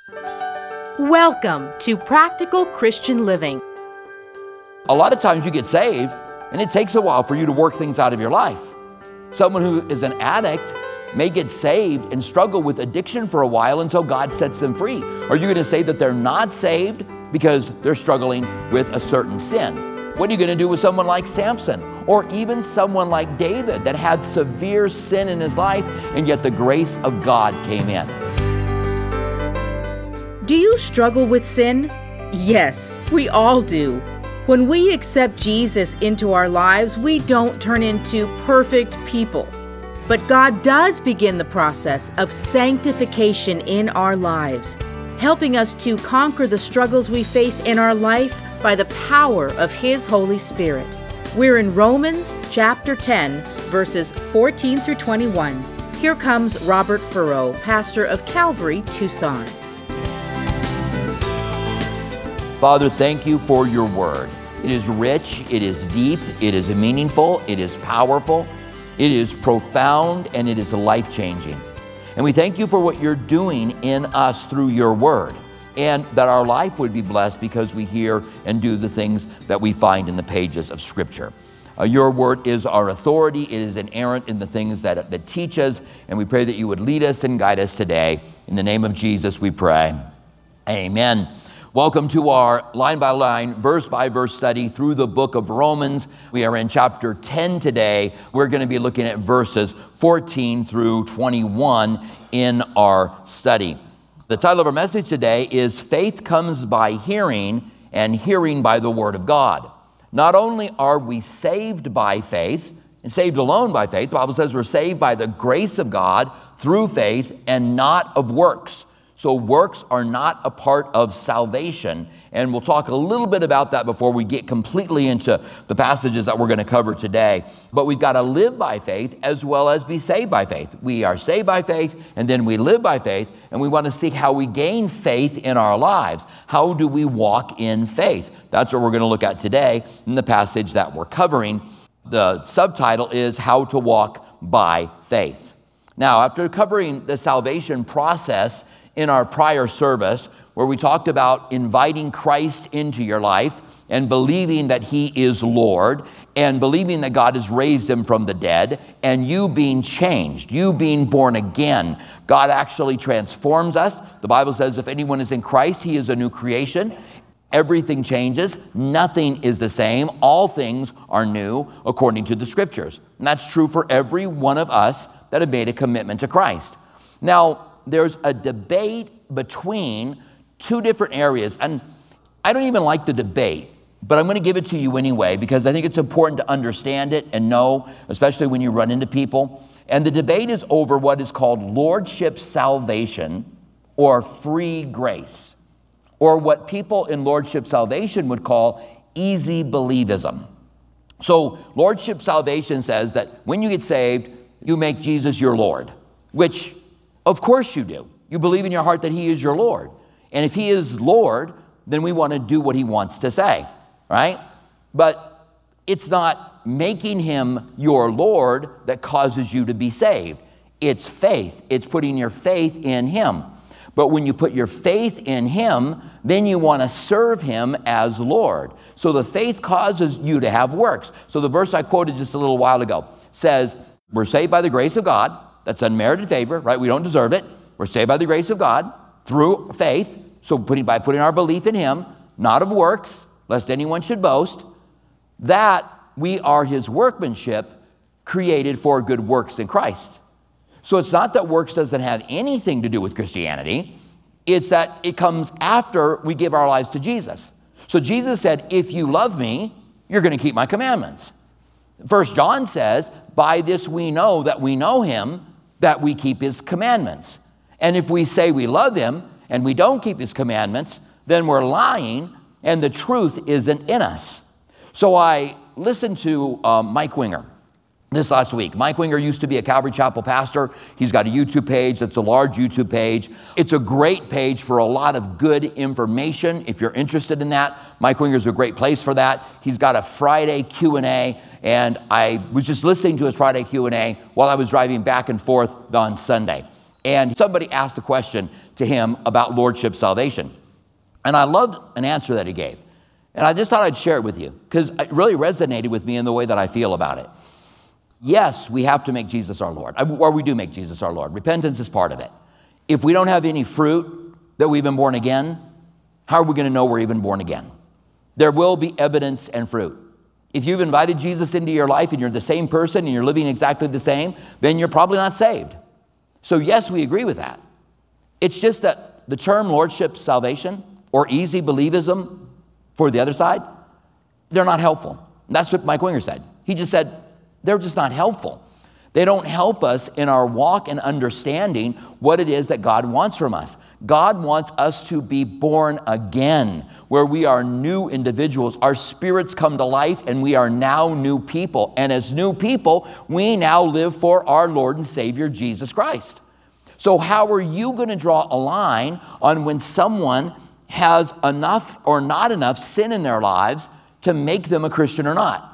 Welcome to Practical Christian Living. A lot of times you get saved, and it takes a while for you to work things out of your life. Someone who is an addict may get saved and struggle with addiction for a while until God sets them free. Are you going to say that they're not saved because they're struggling with a certain sin? What are you going to do with someone like Samson, or even someone like David that had severe sin in his life, and yet the grace of God came in? Do you struggle with sin? Yes, we all do. When we accept Jesus into our lives, we don't turn into perfect people. But God does begin the process of sanctification in our lives, helping us to conquer the struggles we face in our life by the power of His Holy Spirit. We're in Romans chapter 10, verses 14 through 21. Here comes Robert Furrow, pastor of Calvary, Tucson. Father, thank you for your word. It is rich, it is deep, it is meaningful, it is powerful, it is profound, and it is life-changing. And we thank you for what you're doing in us through your word, and that our life would be blessed because we hear and do the things that we find in the pages of Scripture. Your word is our authority. It is inerrant in the things that teach us, and we pray that you would lead us and guide us today. In the name of Jesus we pray. Amen. Welcome to our line-by-line, verse-by-verse study through the book of Romans. We are in chapter 10 today. We're going to be looking at verses 14 through 21 in our study. The title of our message today is Faith Comes by Hearing, and Hearing by the Word of God. Not only are we saved by faith, and saved alone by faith, the Bible says we're saved by the grace of God through faith and not of works. So works are not a part of salvation, and we'll talk a little bit about that before we get completely into the passages that we're going to cover today. But we've got to live by faith as well as be saved by faith. We are saved by faith, and then we live by faith, and we want to see how we gain faith in our lives. How do we walk in faith? That's what we're going to look at today in the passage that we're covering. The subtitle is How to Walk by Faith. Now, after covering the salvation process in our prior service, where we talked about inviting Christ into your life and believing that He is Lord and believing that God has raised Him from the dead, and you being changed, you being born again. God actually transforms us. The Bible says if anyone is in Christ, he is a new creation. Everything changes. Nothing is the same. All things are new according to the Scriptures. And that's true for every one of us that have made a commitment to Christ. Now, there's a debate between two different areas, and I don't even like the debate, but I'm going to give it to you anyway because I think it's important to understand it and know, especially when you run into people. And the debate is over what is called lordship salvation or free grace, or what people in lordship salvation would call easy believism. So lordship salvation says that when you get saved, you make Jesus your Lord, which of course you do. You believe in your heart that He is your Lord. And if He is Lord, then we want to do what He wants to say, right? But it's not making Him your Lord that causes you to be saved. It's faith. It's putting your faith in Him. But when you put your faith in Him, then you want to serve Him as Lord. So the faith causes you to have works. So the verse I quoted just a little while ago says, we're saved by the grace of God. That's unmerited favor, right? We don't deserve it. We're saved by the grace of God through faith. So by putting our belief in Him, not of works, lest anyone should boast, that we are His workmanship created for good works in Christ. So it's not that works doesn't have anything to do with Christianity. It's that it comes after we give our lives to Jesus. So Jesus said, if you love me, you're going to keep my commandments. 1 John says, by this we know that we know Him, that we keep His commandments. And if we say we love Him and we don't keep His commandments, then we're lying and the truth isn't in us. So I listened to Mike Winger this last week. Mike Winger used to be a Calvary Chapel pastor. He's got a YouTube page that's a large YouTube page. It's a great page for a lot of good information. If you're interested in that, Mike Winger's a great place for that. He's got a Friday Q&A, and I was just listening to his Friday Q&A while I was driving back and forth on Sunday. And somebody asked a question to him about lordship salvation. And I loved an answer that he gave. And I just thought I'd share it with you because it really resonated with me in the way that I feel about it. Yes, we have to make Jesus our Lord, or we do make Jesus our Lord. Repentance is part of it. If we don't have any fruit that we've been born again, how are we going to know we're even born again? There will be evidence and fruit. If you've invited Jesus into your life and you're the same person and you're living exactly the same, then you're probably not saved. So yes, we agree with that. It's just that the term lordship salvation or easy believism for the other side, they're not helpful. And that's what Mike Winger said. He just said, they're just not helpful. They don't help us in our walk and understanding what it is that God wants from us. God wants us to be born again, where we are new individuals. Our spirits come to life and we are now new people. And as new people, we now live for our Lord and Savior, Jesus Christ. So how are you going to draw a line on when someone has enough or not enough sin in their lives to make them a Christian or not?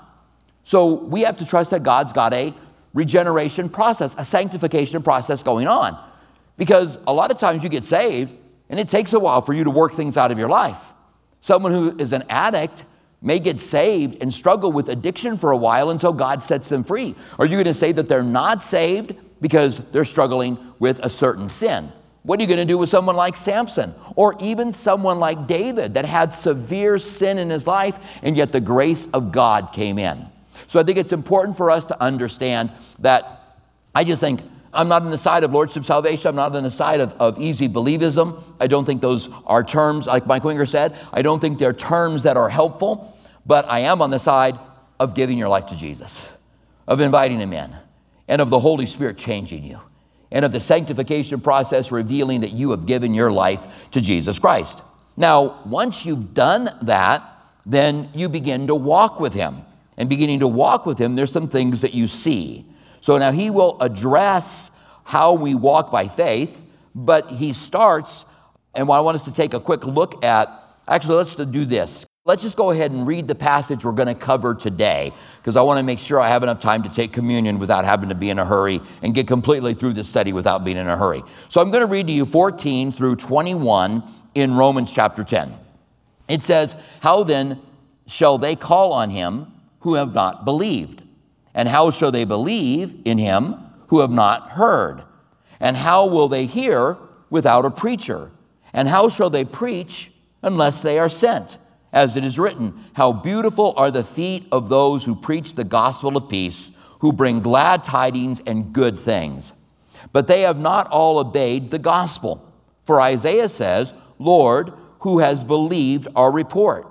So we have to trust that God's got a regeneration process, a sanctification process going on. Because a lot of times you get saved, and it takes a while for you to work things out of your life. Someone who is an addict may get saved and struggle with addiction for a while until God sets them free. Are you going to say that they're not saved because they're struggling with a certain sin? What are you going to do with someone like Samson or even someone like David that had severe sin in his life and yet the grace of God came in? So I think it's important for us to understand that I just think I'm not on the side of lordship salvation. I'm not on the side of easy believism. I don't think those are terms, like Mike Winger said, I don't think they're terms that are helpful, but I am on the side of giving your life to Jesus, of inviting him in, and of the Holy Spirit changing you, and of the sanctification process revealing that you have given your life to Jesus Christ. Now, once you've done that, then you begin to walk with him. And beginning to walk with him, there's some things that you see. So now he will address how we walk by faith, but he starts, and I want us to take a quick look at, actually let's do this. Let's just go ahead and read the passage we're going to cover today, because I want to make sure I have enough time to take communion without having to be in a hurry and get completely through the study without being in a hurry. So I'm going to read to you 14 through 21 in Romans chapter 10. It says, "How then shall they call on him who have not believed? And how shall they believe in him who have not heard? And how will they hear without a preacher? And how shall they preach unless they are sent? As it is written, how beautiful are the feet of those who preach the gospel of peace, who bring glad tidings and good things. But they have not all obeyed the gospel. For Isaiah says, Lord, who has believed our report?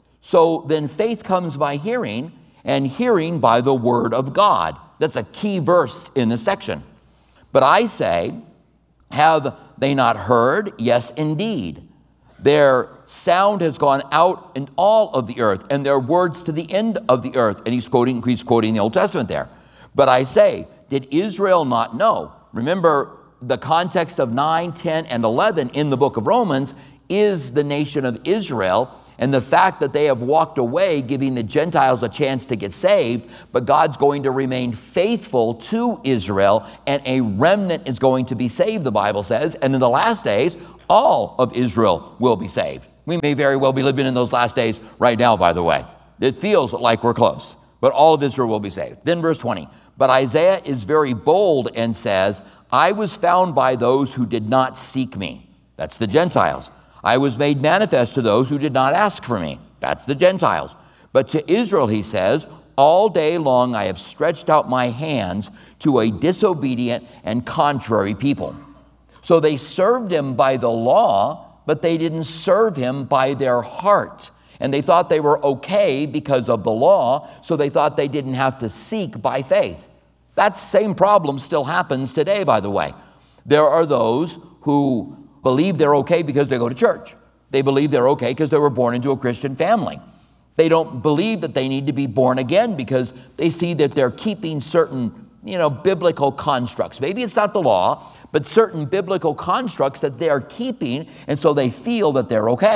So then faith comes by hearing, and hearing by the word of God." That's a key verse in this section. "But I say, have they not heard? Yes, indeed. Their sound has gone out in all of the earth, and their words to the end of the earth." And he's quoting the Old Testament there. "But I say, did Israel not know?" Remember, the context of 9, 10, and 11 in the book of Romans is the nation of Israel, and the fact that they have walked away, giving the Gentiles a chance to get saved, but God's going to remain faithful to Israel, and a remnant is going to be saved, the Bible says, and in the last days, all of Israel will be saved. We may very well be living in those last days right now, by the way. It feels like we're close, but all of Israel will be saved. Then verse 20, "But Isaiah is very bold and says, I was found by those who did not seek me." That's the Gentiles. "I was made manifest to those who did not ask for me." That's the Gentiles. "But to Israel," he says, "all day long I have stretched out my hands to a disobedient and contrary people." So they served him by the law, but they didn't serve him by their heart. And they thought they were okay because of the law, so they thought they didn't have to seek by faith. That same problem still happens today, by the way. There are those who believe they're okay because they go to church. They believe they're okay because they were born into a Christian family. They don't believe that they need to be born again because they see that they're keeping certain, biblical constructs. Maybe it's not the law, but certain biblical constructs that they are keeping, and so they feel that they're okay.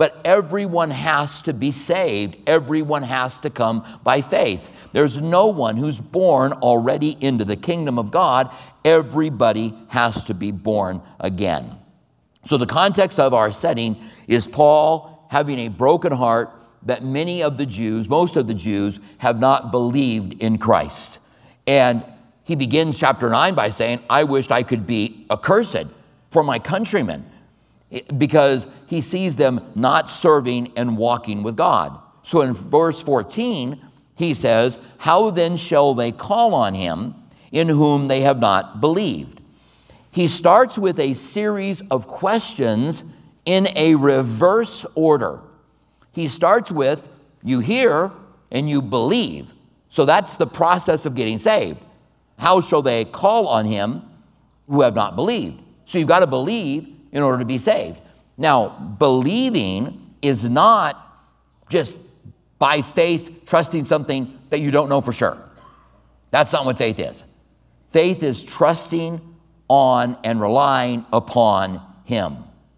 but everyone has to be saved. Everyone has to come by faith. There's no one who's born already into the kingdom of God. Everybody has to be born again. So the context of our setting is Paul having a broken heart that many of the Jews, most of the Jews, have not believed in Christ. And he begins chapter 9 by saying, I wished I could be accursed for my countrymen, because he sees them not serving and walking with God. So in verse 14, he says, how then shall they call on him in whom they have not believed? He starts with a series of questions in a reverse order. He starts with, you hear and you believe. So that's the process of getting saved. How shall they call on him who have not believed? So you've got to believe in order to be saved. Now, believing is not just by faith trusting something that you don't know for sure. That's not what faith is. Faith is trusting on and relying upon him.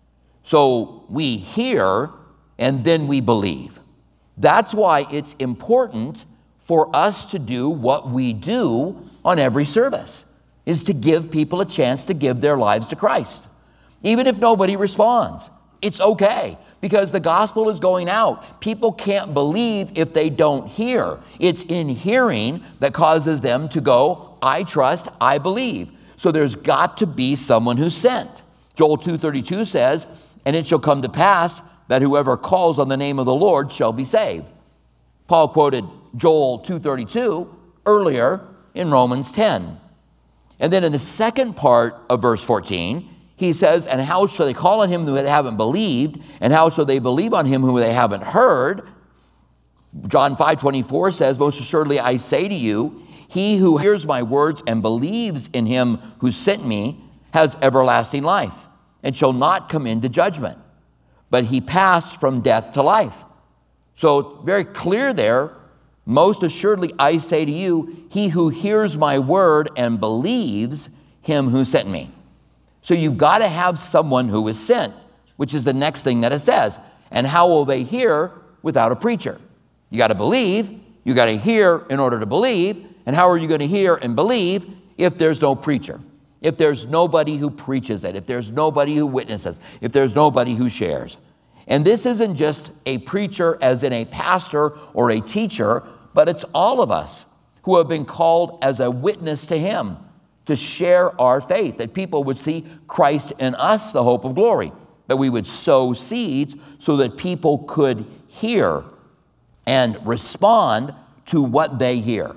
So we hear and then we believe. That's why it's important for us to do what we do on every service, is to give people a chance to give their lives to Christ. Even if nobody responds, it's okay, because the gospel is going out. People can't believe if they don't hear. It's in hearing that causes them to go, I trust, I believe. So there's got to be someone who's sent. Joel 2:32 says, and it shall come to pass that whoever calls on the name of the Lord shall be saved. Paul quoted Joel 2:32 earlier in Romans 10. And then in the second part of verse 14, he says, and how shall they call on him who they haven't believed? And how shall they believe on him who they haven't heard? John 5:24 says, most assuredly I say to you, he who hears my words and believes in him who sent me has everlasting life and shall not come into judgment, but he passed from death to life. So very clear there, most assuredly I say to you, he who hears my word and believes him who sent me. So you've got to have someone who is sent, which is the next thing that it says. And how will they hear without a preacher? You got to believe, you got to hear in order to believe. And how are you going to hear and believe if there's no preacher? If there's nobody who preaches it, if there's nobody who witnesses, if there's nobody who shares. And this isn't just a preacher as in a pastor or a teacher, but it's all of us who have been called as a witness to him, to share our faith, that people would see Christ in us, the hope of glory, that we would sow seeds so that people could hear and respond to what they hear.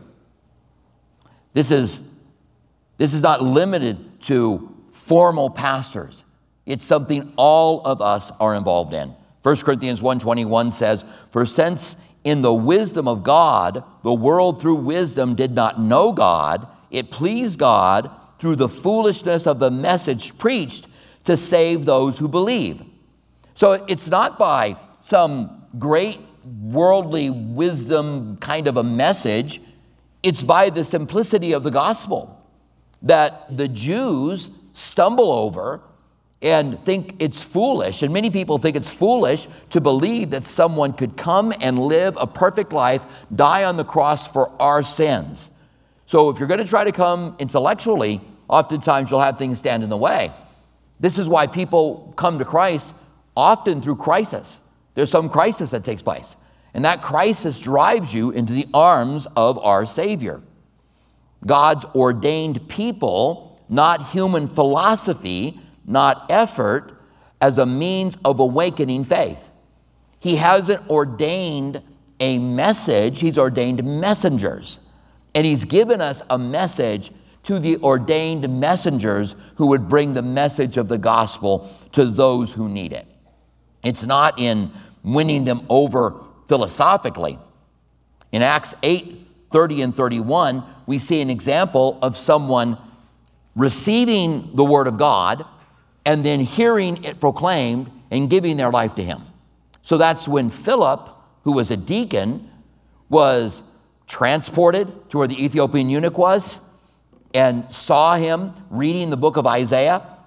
This is not limited to formal pastors. It's something all of us are involved in. 1 Corinthians 1:21 says, for since in the wisdom of God, the world through wisdom did not know God, it pleased God through the foolishness of the message preached to save those who believe. So it's not by some great worldly wisdom kind of a message. It's by the simplicity of the gospel that the Jews stumble over and think it's foolish. And many people think it's foolish to believe that someone could come and live a perfect life, die on the cross for our sins. So if you're going to try to come intellectually, oftentimes you'll have things stand in the way. This is why people come to Christ often through crisis. There's some crisis that takes place. And that crisis drives you into the arms of our Savior. God's ordained people, not human philosophy, not effort, as a means of awakening faith. He hasn't ordained a message, he's ordained messengers. And he's given us a message to the ordained messengers who would bring the message of the gospel to those who need it. It's not in winning them over philosophically. In Acts 8:30 and 31, we see an example of someone receiving the word of God and then hearing it proclaimed and giving their life to him. So that's when Philip, who was a deacon, was transported to where the Ethiopian eunuch was and saw him reading the book of Isaiah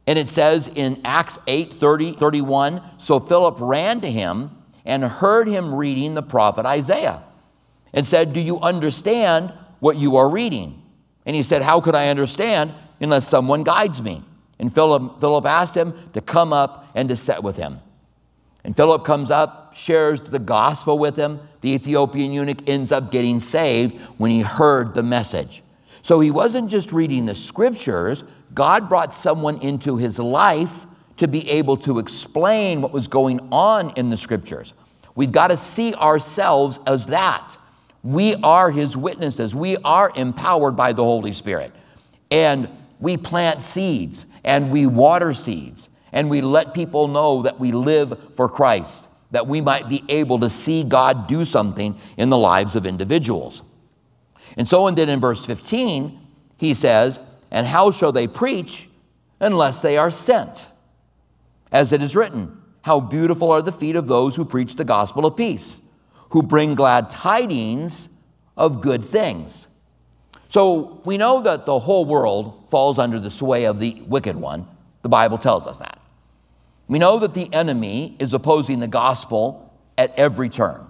And it says in Acts 8:30-31, so Philip ran to him and heard him reading the prophet Isaiah and said, do you understand what you are reading? And he said, how could I understand unless someone guides me? And Philip asked him to come up and to sit with him. And Philip comes up, shares the gospel with him. The Ethiopian eunuch ends up getting saved when he heard the message. So he wasn't just reading the scriptures. God brought someone into his life to be able to explain what was going on in the scriptures. We've got to see ourselves as that. We are his witnesses. We are empowered by the Holy Spirit. And we plant seeds and we water seeds and we let people know that we live for Christ, that we might be able to see God do something in the lives of individuals. And so, and then in verse 15, he says, and how shall they preach unless they are sent? As it is written, how beautiful are the feet of those who preach the gospel of peace, who bring glad tidings of good things. So we know that the whole world falls under the sway of the wicked one. The Bible tells us that. We know that the enemy is opposing the gospel at every turn.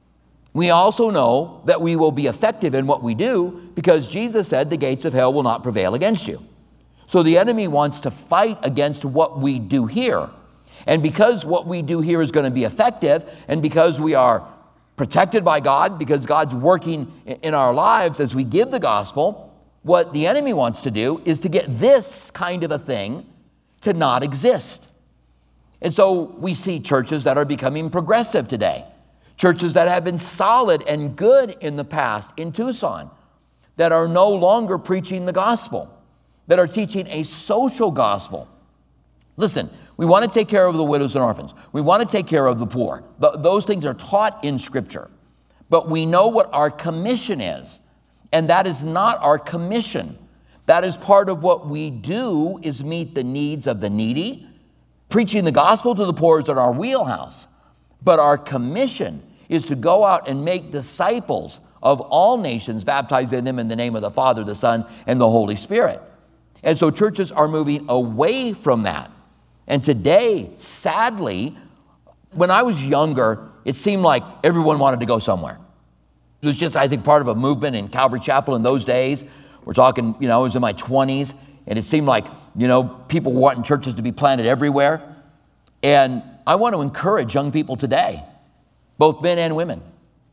We also know that we will be effective in what we do because Jesus said the gates of hell will not prevail against you. So the enemy wants to fight against what we do here. And because what we do here is going to be effective, and because we are protected by God, because God's working in our lives as we give the gospel, what the enemy wants to do is to get this kind of a thing to not exist. And so we see churches that are becoming progressive today. Churches that have been solid and good in the past in Tucson that are no longer preaching the gospel, that are teaching a social gospel. Listen, we want to take care of the widows and orphans. We want to take care of the poor. Those things are taught in Scripture. But we know what our commission is, and that is not our commission. That is part of what we do is meet the needs of the needy. Preaching the gospel to the poor is in our wheelhouse. But our commission is to go out and make disciples of all nations, baptizing them in the name of the Father, the Son, and the Holy Spirit. And so churches are moving away from that. And today, sadly, when I was younger, it seemed like everyone wanted to go somewhere. It was just, I think, part of a movement in Calvary Chapel in those days. We're talking, I was in my 20s, and it seemed like, people wanting churches to be planted everywhere. And I want to encourage young people today, both men and women,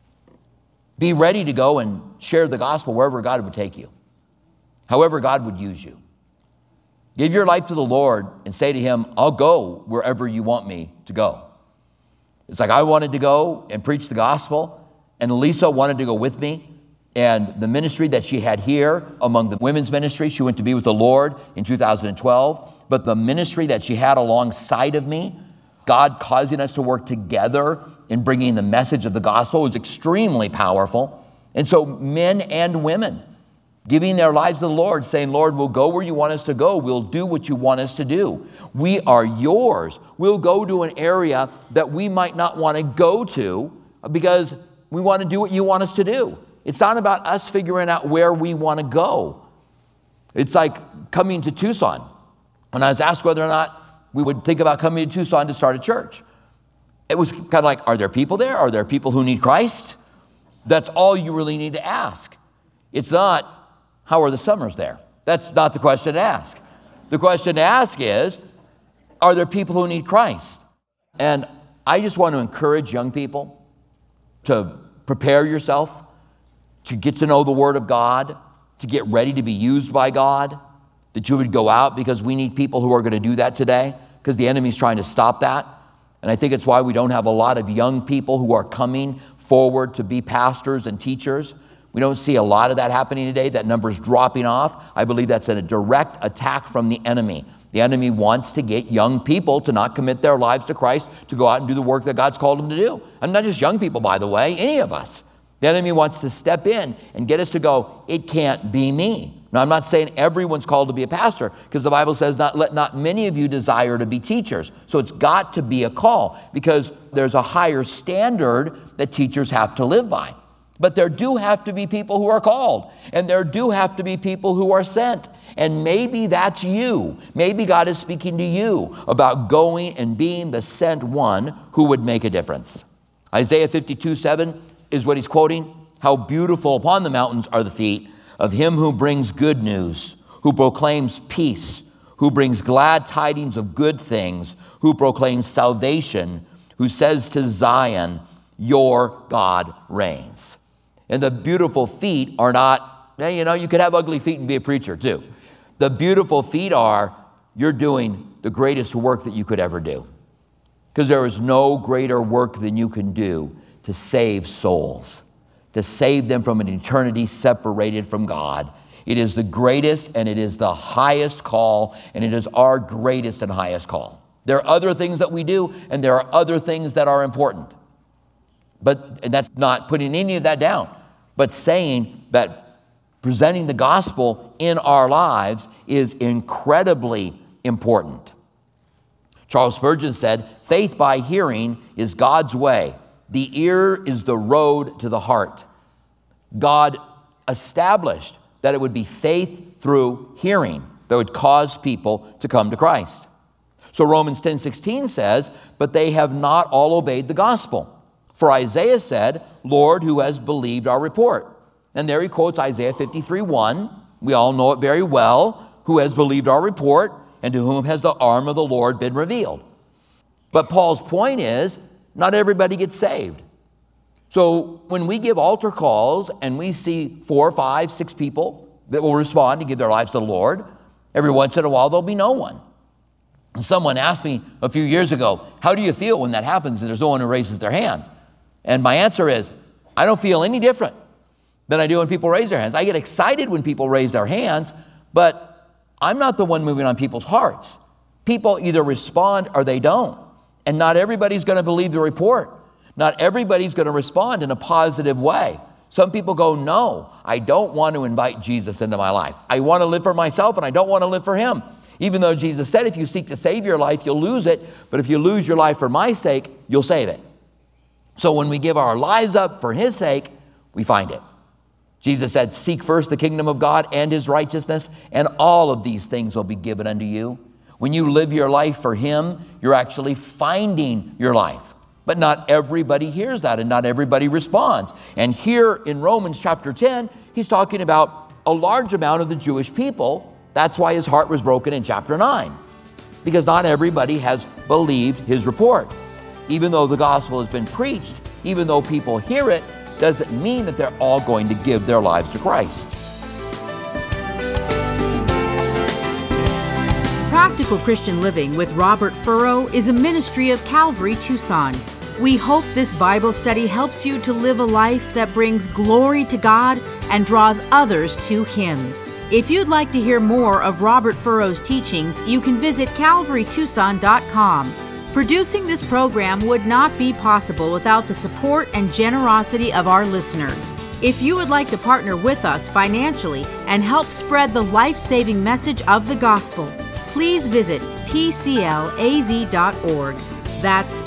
be ready to go and share the gospel wherever God would take you, however God would use you. Give your life to the Lord and say to him, I'll go wherever you want me to go. It's like I wanted to go and preach the gospel, and Lisa wanted to go with me. And the ministry that she had here among the women's ministry, she went to be with the Lord in 2012. But the ministry that she had alongside of me, God causing us to work together in bringing the message of the gospel, was extremely powerful. And so men and women giving their lives to the Lord, saying, Lord, we'll go where you want us to go. We'll do what you want us to do. We are yours. We'll go to an area that we might not want to go to because we want to do what you want us to do. It's not about us figuring out where we want to go. It's like coming to Tucson. When I was asked whether or not we would think about coming to Tucson to start a church, it was kind of like, are there people there? Are there people who need Christ? That's all you really need to ask. It's not, how are the summers there? That's not the question to ask. The question to ask is, are there people who need Christ? And I just want to encourage young people to prepare yourself, to get to know the Word of God, to get ready to be used by God, that you would go out, because we need people who are going to do that today, because the enemy's trying to stop that. And I think it's why we don't have a lot of young people who are coming forward to be pastors and teachers. We don't see a lot of that happening today. That number's dropping off. I believe that's a direct attack from the enemy. The enemy wants to get young people to not commit their lives to Christ, to go out and do the work that God's called them to do. And not just young people, by the way, any of us. The enemy wants to step in and get us to go, it can't be me. Now, I'm not saying everyone's called to be a pastor, because the Bible says, let not many of you desire to be teachers. So it's got to be a call, because there's a higher standard that teachers have to live by. But there do have to be people who are called, and there do have to be people who are sent. And maybe that's you. Maybe God is speaking to you about going and being the sent one who would make a difference. Isaiah 52:7 is what he's quoting. How beautiful upon the mountains are the feet of him who brings good news, who proclaims peace, who brings glad tidings of good things, who proclaims salvation, who says to Zion, your God reigns. And the beautiful feet are not, you could have ugly feet and be a preacher too. The beautiful feet are, you're doing the greatest work that you could ever do. Because there is no greater work than you can do to save souls, to save them from an eternity separated from God. It is the greatest and it is the highest call, and it is our greatest and highest call. There are other things that we do, and there are other things that are important. And that's not putting any of that down, but saying that presenting the gospel in our lives is incredibly important. Charles Spurgeon said, faith by hearing is God's way. The ear is the road to the heart. God established that it would be faith through hearing that would cause people to come to Christ. So Romans 10:16 says, but they have not all obeyed the gospel. For Isaiah said, Lord, who has believed our report? And there he quotes Isaiah 53:1. We all know it very well. Who has believed our report, and to whom has the arm of the Lord been revealed? But Paul's point is, not everybody gets saved. So when we give altar calls and we see 4, 5, 6 people that will respond to give their lives to the Lord, every once in a while there'll be no one. And someone asked me a few years ago, how do you feel when that happens and there's no one who raises their hand? And my answer is, I don't feel any different than I do when people raise their hands. I get excited when people raise their hands, but I'm not the one moving on people's hearts. People either respond or they don't. And not everybody's going to believe the report. Not everybody's going to respond in a positive way. Some people go, no, I don't want to invite Jesus into my life. I want to live for myself and I don't want to live for him. Even though Jesus said, if you seek to save your life, you'll lose it. But if you lose your life for my sake, you'll save it. So when we give our lives up for his sake, we find it. Jesus said, seek first the kingdom of God and his righteousness, and all of these things will be given unto you. When you live your life for him, you're actually finding your life. But not everybody hears that and not everybody responds. And here in Romans chapter 10, he's talking about a large amount of the Jewish people. That's why his heart was broken in chapter 9, because not everybody has believed his report. Even though the gospel has been preached, even though people hear it, doesn't mean that they're all going to give their lives to Christ. Practical Christian Living with Robert Furrow is a ministry of Calvary Tucson. We hope this Bible study helps you to live a life that brings glory to God and draws others to him. If you'd like to hear more of Robert Furrow's teachings, you can visit calvarytucson.com. Producing this program would not be possible without the support and generosity of our listeners. If you would like to partner with us financially and help spread the life-saving message of the gospel, please visit pclaz.org. That's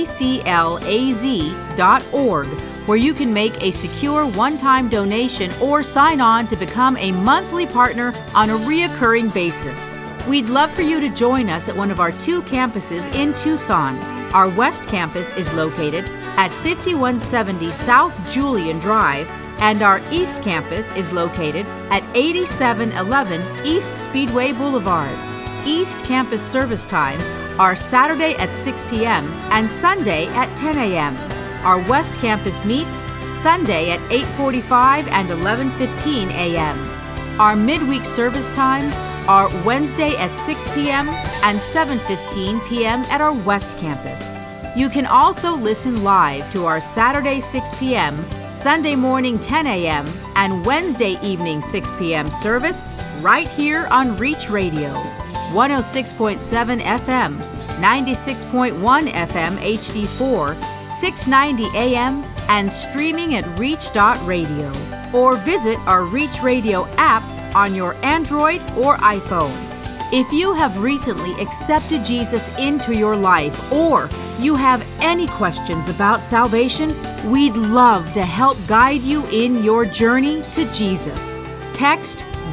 pclaz.org, where you can make a secure one-time donation or sign on to become a monthly partner on a reoccurring basis. We'd love for you to join us at one of our 2 campuses in Tucson. Our West Campus is located at 5170 South Julian Drive, and our East Campus is located at 8711 East Speedway Boulevard. East Campus service times are Saturday at 6 p.m. and Sunday at 10 a.m. Our West Campus meets Sunday at 8:45 and 11:15 a.m. Our midweek service times are Wednesday at 6 p.m. and 7:15 p.m. at our West Campus. You can also listen live to our Saturday 6 p.m., Sunday morning 10 a.m., and Wednesday evening 6 p.m. service right here on Reach Radio, 106.7 FM, 96.1 FM HD4, 690 AM, and streaming at reach.radio. Or visit our Reach Radio app on your Android or iPhone. If you have recently accepted Jesus into your life, or you have any questions about salvation, we'd love to help guide you in your journey to Jesus. Text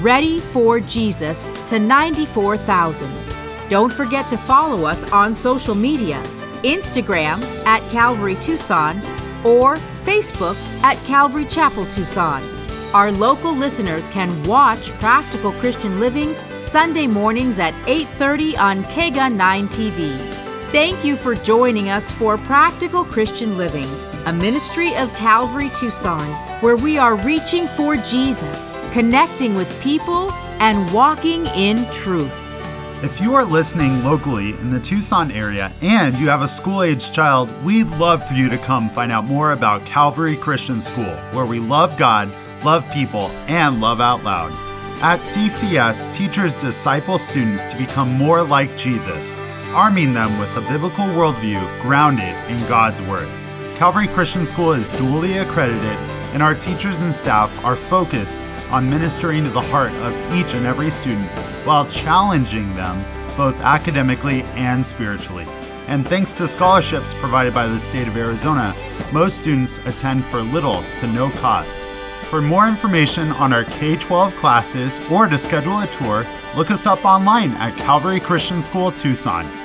Ready for Jesus to 94,000. Don't forget to follow us on social media, Instagram at Calvary Tucson or Facebook at Calvary Chapel Tucson. Our local listeners can watch Practical Christian Living Sunday mornings at 8:30 on KEGA 9 TV. Thank you for joining us for Practical Christian Living, a ministry of Calvary Tucson, where we are reaching for Jesus, connecting with people, and walking in truth. If you are listening locally in the Tucson area and you have a school-aged child, we'd love for you to come find out more about Calvary Christian School, where we love God, love people, and love out loud. At CCS, teachers disciple students to become more like Jesus, arming them with a biblical worldview grounded in God's Word. Calvary Christian School is dually accredited, and our teachers and staff are focused on ministering to the heart of each and every student while challenging them both academically and spiritually. And thanks to scholarships provided by the state of Arizona, most students attend for little to no cost. For more information on our K-12 classes or to schedule a tour, look us up online at Calvary Christian School Tucson.